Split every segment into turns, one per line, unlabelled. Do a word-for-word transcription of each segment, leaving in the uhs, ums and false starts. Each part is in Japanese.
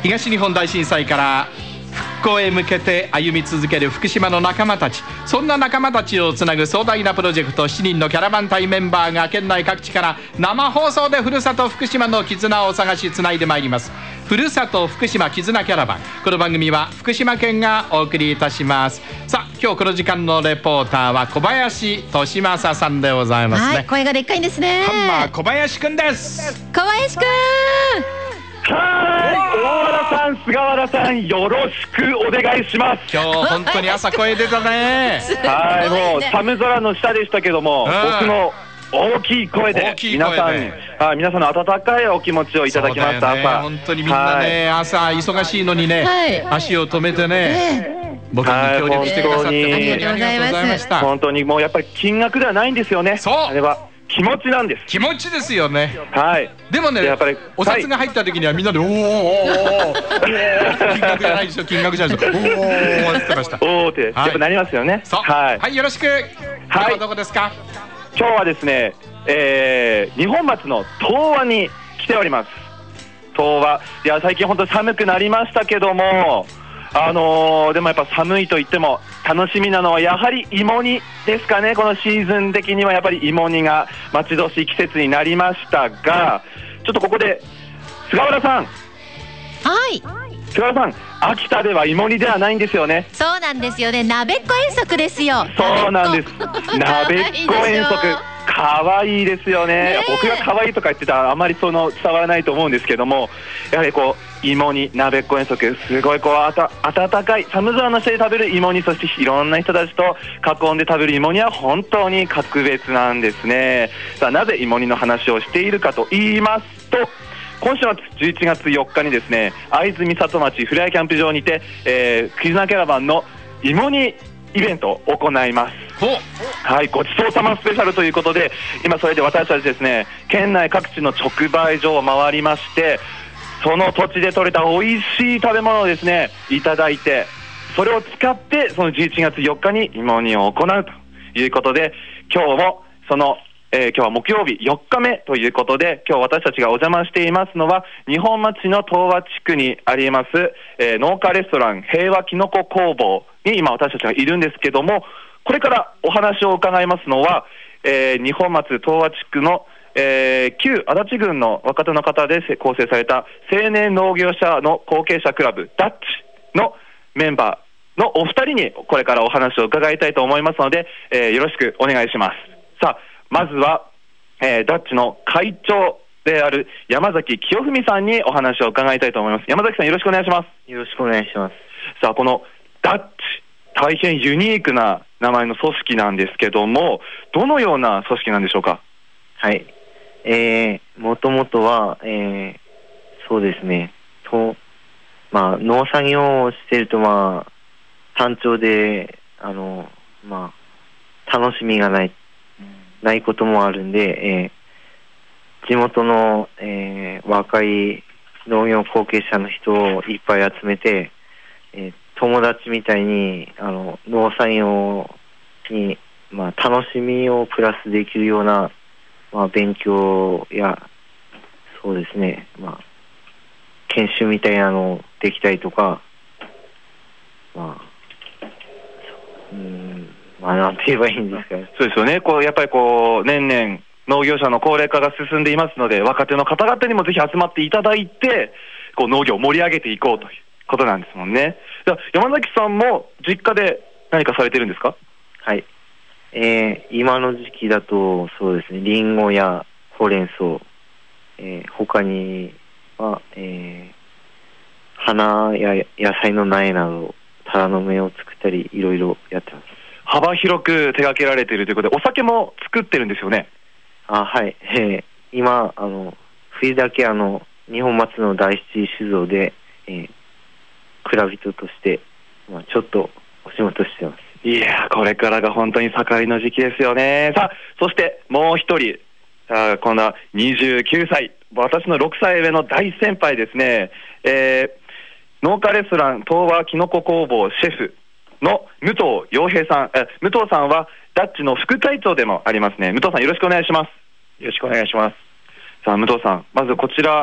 東日本大震災から復興へ向けて歩み続ける福島の仲間たち、そんな仲間たちをつなぐ壮大なプロジェクト、しちにんのキャラバン隊メンバーが県内各地から生放送でふるさと福島の絆を探しつないでまいります。ふるさと福島絆キャラバン、この番組は福島県がお送りいたします。さあ、今日この時間のレポーターは小林俊正さんでございますね。
はい、声がでっかいんですね。
ハンマー小林くんです。
小林くん、
はい、大原さん、菅原さん、よろしくお願いします。
今日本当に朝声出たね。
はい、もう寒空の下でしたけども、
うん、
僕の大きい声で皆さんに、はい、皆さんの温かいお気持ちをいただきました。
ね、朝本当にみんなね、はい、朝忙しいのにね、はい、足を止めてね、僕に協力してくださって、はい、本当にありがとうございました。
本当にもうやっぱり金額ではないんですよね。
そう、あ
れは気持ちなんです。
気持ちですよね。
はい。
でもね、やっぱりお札が入った時にはみんなで、はい、おーおーおー金額じゃないですよ、金額じゃないですよ、おーおーって言ってました。
おーってやっぱなりますよね。
そう、はい、はい、よろしく。今日はどこですか？
今日はですね、えー、二本松の東和に来ております。東和、いや最近本当に寒くなりましたけども、あのー、でもやっぱ寒いといっても楽しみなのはやはり芋煮ですかね。このシーズン的にはやっぱり芋煮が待ち遠しい季節になりましたが、ちょっとここで菅原さん、
はい、
菅原さん、秋田では芋煮ではないんですよね。
そうなんですよね、鍋っこ遠足ですよ。
そうなんです鍋っこ遠足、かわいいですよね。僕がかわいいとか言ってたらあまりその伝わらないと思うんですけども、やはりこう芋煮、鍋っこ遠足、すごいこうあた温かい寒空の下で食べる芋煮、そしていろんな人たちと囲んで食べる芋煮は本当に格別なんですね。さあ、なぜ芋煮の話をしているかと言いますと、今週末じゅういちがつよっかにですね、会津美里町フレアキャンプ場にて、えー、絆キャラバンの芋煮イベントを行います。はい、ごちそうさまスペシャルということで、今それで私たちですね、県内各地の直売所を回りまして、その土地で採れた美味しい食べ物をですねいただいて、それを使ってそのじゅういちがつよっかに芋煮を行うということで、今日もそのえー、今日は木曜日よっかめということで、今日私たちがお邪魔していますのは二本町の東和地区にあります、えー、農家レストラン平和きのこ工房に今私たちがいるんですけども、これからお話を伺いますのは、えー、二本松東和地区の、えー、旧足立郡の若手の方で構成された青年農業者の後継者クラブダッチのメンバーのお二人にこれからお話を伺いたいと思いますので、えー、よろしくお願いします。さあ、まずは、えー、ダッチの会長である山崎清文さんにお話を伺いたいと思います。山崎さん、よろしくお願いします。
よろしくお願いします。
さあ、このダッチ、大変ユニークな名前の組織なんですけども、どのような組織なんでしょうか？
はい、えー、もともとは、えー、そうですね、と、まあ、農作業をしていると、まあ、単調で、あの、まあ、楽しみがない、ないこともあるんで、えー、地元の、えー、若い農業後継者の人をいっぱい集めて、えー、友達みたいにあの農作業に、まあ、楽しみをプラスできるような、まあ、勉強やそうですね、まあ、研修みたいなのできたりとか、まあ、うん、まあ、なんて言えばいいんですかね。
そうですよね。こうやっぱりこう年々農業者の高齢化が進んでいますので、若手の方々にもぜひ集まっていただいて、こう農業を盛り上げていこうということなんですもんね。じゃあ山崎さんも実家で何かされてるんですか？
はい、えー、今の時期だとそうですね、リンゴやほうれん草、えー、他には、えー、花や野菜の苗などタラの芽を作ったりいろいろやってます。
幅広く手掛けられているということで、お酒も作ってるんですよね。
あ、はい、えー、今あの冬だけあの二本松の第一酒造で、えー、蔵人として、まあ、ちょっとお仕事してます。
いやー、これからが本当に盛りの時期ですよね。さあ、そしてもう一人、あ、こんなにじゅうきゅうさい、私のろくさい上の大先輩ですね、えー、農家レストラン東和きのこ工房シェフの武藤洋平さん、え武藤さんはダッチの副会長でもありますね。武藤さん、よろしくお願いします。
よろしくお願いします。
さあ、武藤さん、まずこちら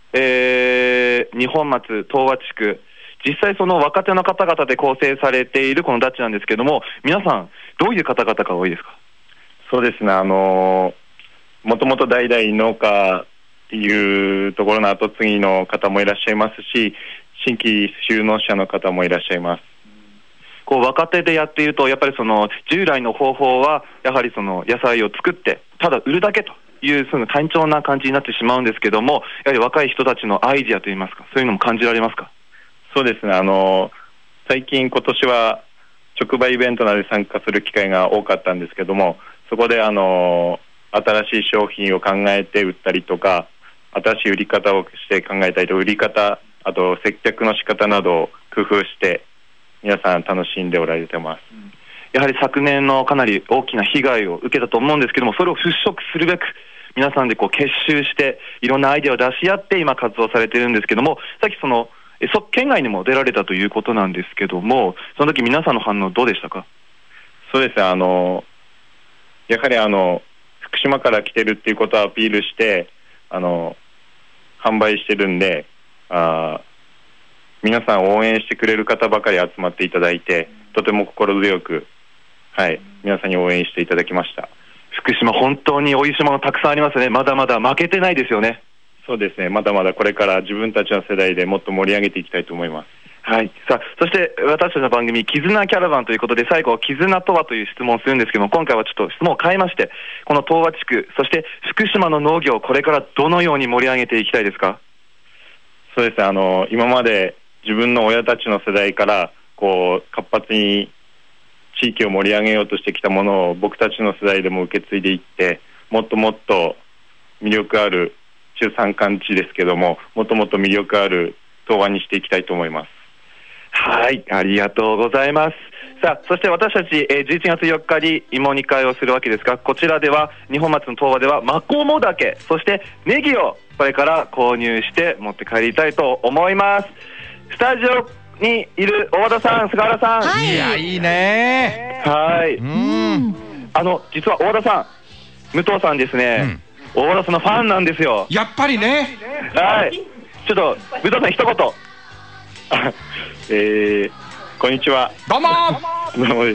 えー、二本松東和地区、実際その若手の方々で構成されているこのダッチなんですけども、皆さんどういう方々が多いですか？
そうですね、あのもともと代々農家っていうところの後継ぎの方もいらっしゃいますし、新規就農者の方もいらっしゃいます。
こう若手でやっていると、やっぱりその従来の方法はやはりその野菜を作ってただ売るだけというその単調な感じになってしまうんですけども、やはり若い人たちのアイディアといいますか、そういうのも感じられますか？
そうですね、あの最近今年は直売イベントなどで参加する機会が多かったんですけども、そこであの新しい商品を考えて売ったりとか、新しい売り方をして考えたりと、売り方、あと接客の仕方などを工夫して皆さん楽しんでおられてます。
やはり昨年のかなり大きな被害を受けたと思うんですけども、それを払拭するべく皆さんでこう結集していろんなアイデアを出し合って今活動されているんですけども、さっきそのえそ県外にも出られたということなんですけども、その時皆さんの反応どうでしたか？
そうですね、あのやはりあの福島から来てるっていうことをアピールしてあの販売してるんで、あ皆さん応援してくれる方ばかり集まっていただいて、とても心強く、はい、皆さんに応援していただきました。
福島本当においしいものたくさんありますね。まだまだ負けてないですよね。
そうですね、まだまだこれから自分たちの世代でもっと盛り上げていきたいと思います。
はい、さあそして私たちの番組絆キャラバンということで、最後絆とはという質問をするんですけども、今回はちょっと質問を変えまして、この東和地区そして福島の農業をこれからどのように盛り上げていきたいですか？
そうですね、あの今まで自分の親たちの世代からこう活発に地域を盛り上げようとしてきたものを僕たちの世代でも受け継いでいって、もっともっと魅力ある中山間地ですけども、もっともっと魅力ある東和にしていきたいと思います。
はい、ありがとうございます。さあそして私たち、えー、じゅういちがつよっかに芋煮会をするわけですが、こちらでは二本松の東和ではマコモダケ、そしてネギをこれから購入して持って帰りたいと思います。スタジオにいる大和田さん、菅原さん、
はい、
いやいいね。
はい、
う
うんん、
あの実は大和田さん、武藤さんですね、大和田さんのファンなんですよ。
やっぱりね。
はい、ちょっと武藤さん一言。
えー、こんにちは。
どうも
どうもです。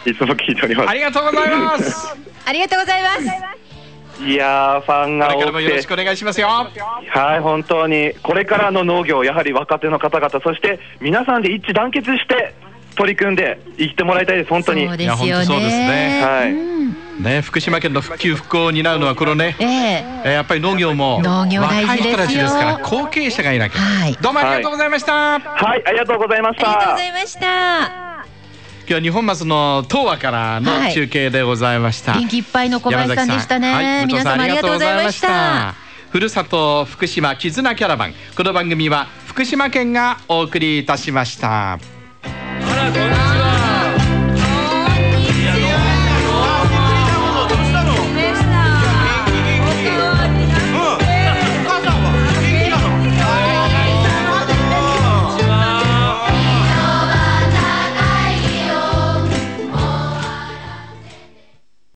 いつも聞いております。
ありがとうございます。
ありがとうございます。
いやー、ファンが
これから
多くて、
もよろしくお願いしますよ。
はい、本当にこれからの農業、やはり若手の方々、そして皆さんで一致団結して取り組んでいってもらいたいです。本当に。
そうですよね。
いや本当そうですね
はい
うん
ね、福島県の復旧復興を担うのはこのね、
ええ、
えーやっぱり農業も
農業大事ですよ
若い人たちですから後継者がいなきゃ、
はい
どうもありがとうございました、
はい、ありがとうございまし
ありがとうご
た
ざ。いました。
今日は二本松の東和からの
はい
中継でございました、
元気いっぱいの小林さんでしたね。
はい、武藤さん
皆様ありがとうございました。
ふるさと福島絆キャラバン、この番組は福島県がお送りいたしました。